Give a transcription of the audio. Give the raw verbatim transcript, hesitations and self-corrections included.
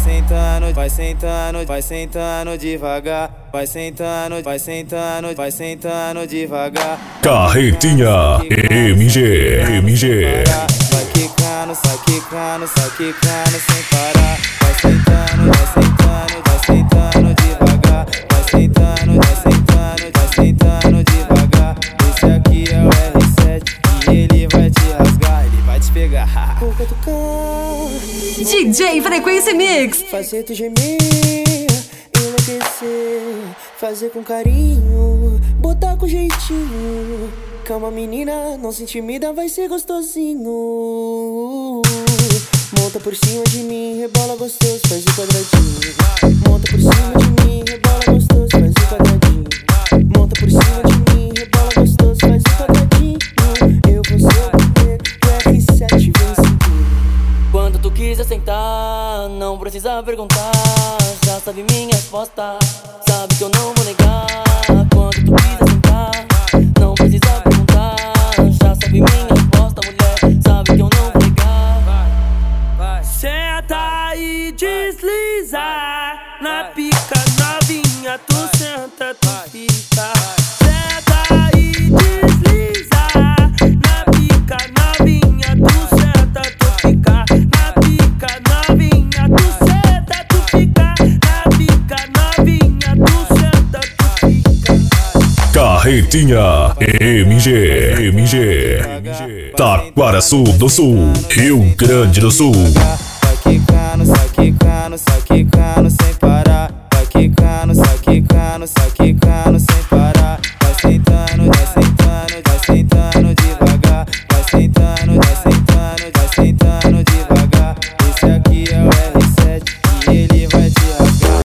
sentando, vai sentando, vai sentando devagar. Vai sentando, vai sentando, vai sentando devagar. Carretinha M G, M G. Vai quicando, sai quicando, sai quicando sem parar. Vai sentando, vai sentando, vai sentando devagar. Vai sentando, vai sentando, vai sentando devagar. Esse aqui é o R sete e ele vai te rasgar, ele vai te pegar. Com catucar, D J Frequência Mix. fazer tu gemer, enlouquecer, fazer com carinho, botar com jeitinho. Calma menina, não se intimida, vai ser gostosinho. Monta por cima de mim, rebola gostoso, faz o quadradinho. Monta por cima de mim, rebola gostoso, faz o quadradinho. Monta por cima de mim, rebola gostoso, faz o quadradinho. Eu vou ser o primeiro, o R sete vem seguindo. Quando tu quiser sentar, não precisa perguntar. Já sabe minha resposta, sabe que eu não vou negar. Quando tu quiser sentar, não precisa perguntar. Já sabe minha resposta, mulher, sabe que eu não vou negar. Vai, vai. Senta e desliza na pica novinha, tu senta, tu fica. Senta e desliza na pica novinha, tu senta, tu fica. Na pica novinha, tu senta, tu fica. Na pica novinha, tu senta, tu fica. Carretinha M G, M G. Taquaraçu do Sul, Rio Grande do Sul. Sai quicando, sai quicando, sai quicando